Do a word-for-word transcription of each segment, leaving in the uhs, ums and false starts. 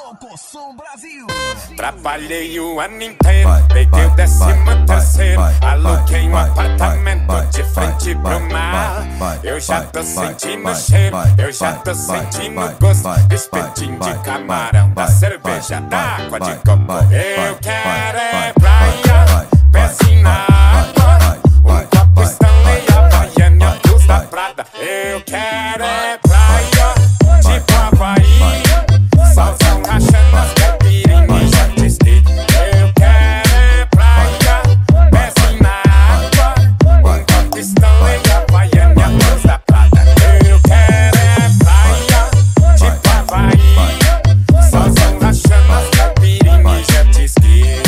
Alcossom Brasil. Trabalhei o ano inteiro, peguei o décimo terceiro, aluguei um apartamento de frente pro mar. Eu já tô sentindo o cheiro, eu já tô sentindo o gosto, espetinho de camarão, da cerveja, da água de coco. Eu quero é praia, pezinho na água, um copo Stanley, Havaiana e a blusa da Prada. Eu quero é praia, tipo Havaí, solzão rachando as caipirinhas, já te esqueci. Eu quero é praia, pezinho na água, um copo Stanley, Havaiana e a blusa da Prada. Eu quero é praia, tipo Havaí, solzão rachando as caipirinhas, já te esqueci.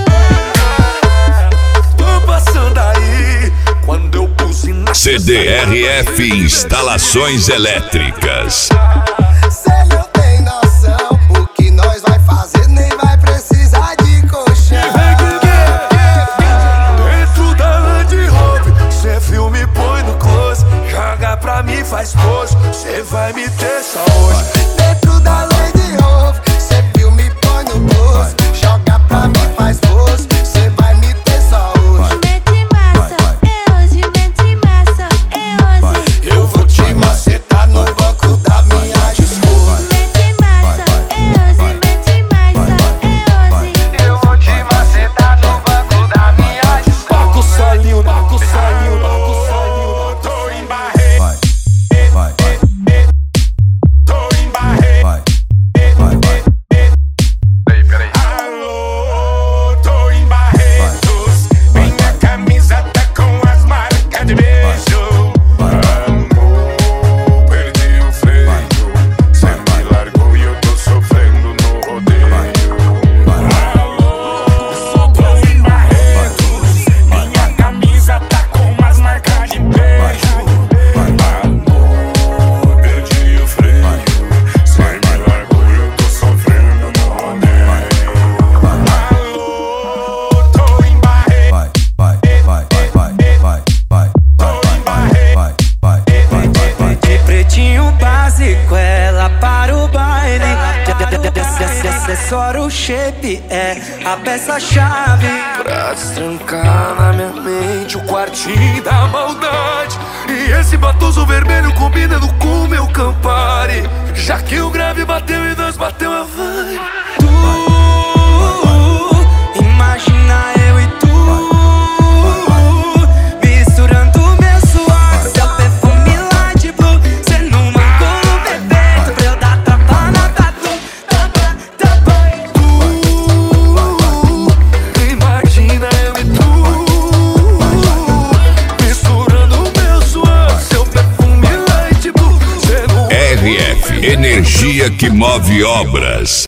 Tô passando aí, quando eu pus na C D R F Instalações Elétricas. Cê não tem noção, o que nós vai fazer nem vai precisar de colchão. Dentro da Land Rover, cê filme põe no close, joga pra mim, faz pose, cê vai me ter só hoje. Dentro da Land Rover, cê filme põe no close, joga pra mim, faz pose, cê vai me ter só hoje. Mete massa, é hoje, mete massa, é hoje. Eu vou te macetar no banco da minha esposa. Mete massa, é hoje, mete massa, é hoje. Eu vou te macetar no banco da minha esposa. Baco salinho, baco salinho, baco salinho. Tô em Barre, tô em Barre. Alô, tô em Barretos, minha camisa tá com as marcas de beijo. Amor, perdi o freio, cê me largou e eu tô sofrendo no rodeio. Alô, tô em Barretos, minha camisa tá com as marcas de beijo. Amor, perdi o freio, cê me largou e eu tô sofrendo no rodeio. Alô, tô em Barre, De pretinho básico, ela para o baile. Acessório, o shape é a peça-chave. Pra destrancar na minha mente o quartinho da maldade. E esse batoso vermelho combinando com o meu Campari. Já que o grave bateu e nós bateu a vibe. Tu, imagina eu e tu, misturando meu suor, seu perfume light blue. Cê não mancou no bebê, pra eu dar tapa na tatu. Tapa, tapa. Tu, imagina eu e tu, misturando meu suor, seu perfume light blue. Cê não R F, energia que move obras.